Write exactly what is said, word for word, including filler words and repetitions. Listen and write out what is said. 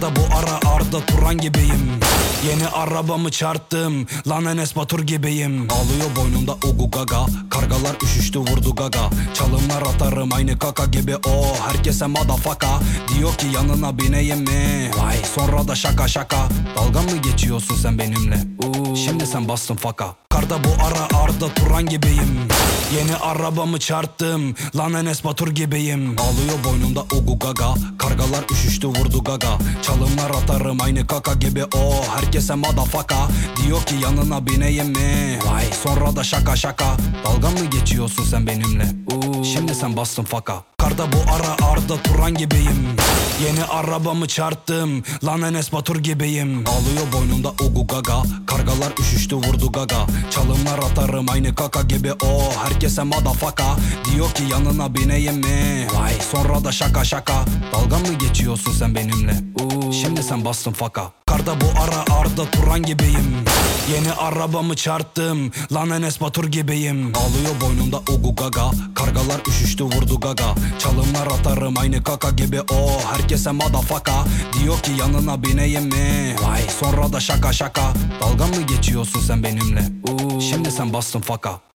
Karda bu ara Arda Turan gibiyim. Yeni arabamı çarptım, lan Enes Batur gibiyim. Ağlıyor boynumda ugu gaga, kargalar üşüştü vurdu gaga. Çalımlar atarım aynı kaka gibi, o herkese madafaka. Diyor ki yanına bineyim mi? Vay sonra da şaka şaka. Dalga mı geçiyorsun sen benimle? Uuu. Şimdi sen bastın faka. Karda bu ara Arda Turan gibiyim. Yeni arabamı çarptım, lan Enes Batur gibiyim. Ağlıyor boynumda ugu gaga, kargalar üşüştü vurdu gaga. Çalımlar atarım aynı kaka gibi, o herkese madafaka. Diyor ki yanına bineyim mi? Vay sonra da şaka şaka. Dalga mı geçiyorsun sen benimle? Uuu. Şimdi sen bastın faka. Karda bu ara Arda Turan gibiyim. Yeni arabamı çarptım, lan Enes Batur gibiyim. Ağlıyor boynumda ugu gaga, kargalar üşüştü vurdu gaga. Çalımlar atarım aynı kaka gibi, o herkese madafaka. Diyor ki yanına bineyim mi? Vay sonra da şaka şaka. Dalga mı geçiyorsun sen benimle? Uuu. Şimdi sen bastın faka. Karda bu ara Arda Turan gibiyim. Yeni arabamı çarptım, lan Enes Batur gibiyim. Ağlıyor boynumda ugu gaga, kargalar üşüştü vurdu gaga. Çalımlar atarım aynı kaka gibi, o herkese madafaka. Diyor ki yanına bineyim mi? Vay sonra da şaka şaka. Dalga mı geçiyorsun sen benimle? Uuu. Şimdi sen bastın faka.